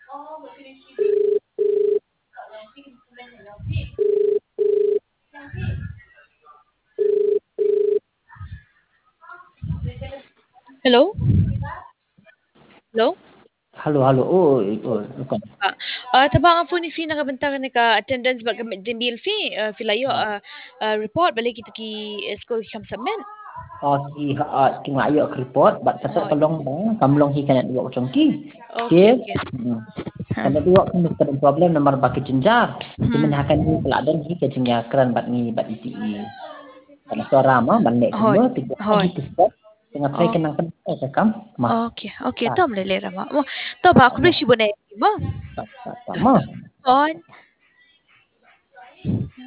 Hello? Hello? Halo halo. Oh, bukan. Tabang ang phone ni fee nakabantagan ni ka attendance ba gamit din bill fee filayo report balik kita ki school kam submit. Ki ngayo ke report bat kata Oh, tolong bang kamlong hi kana dua macam ki. okay, Okay. okay. Kana dua kan mesti problem nomor baki jenjar. Timen Hmm. hakan ni peladan hi ke jengya keran bat ni bat ITE. Kana suara ma balik Hoi. semua tiga Hoi. lagi step tengah try Oh, kenang kan kam mah. okay. Okay, tom lelera ma. To ba aku beli si bonnet mo. Tak ma. On.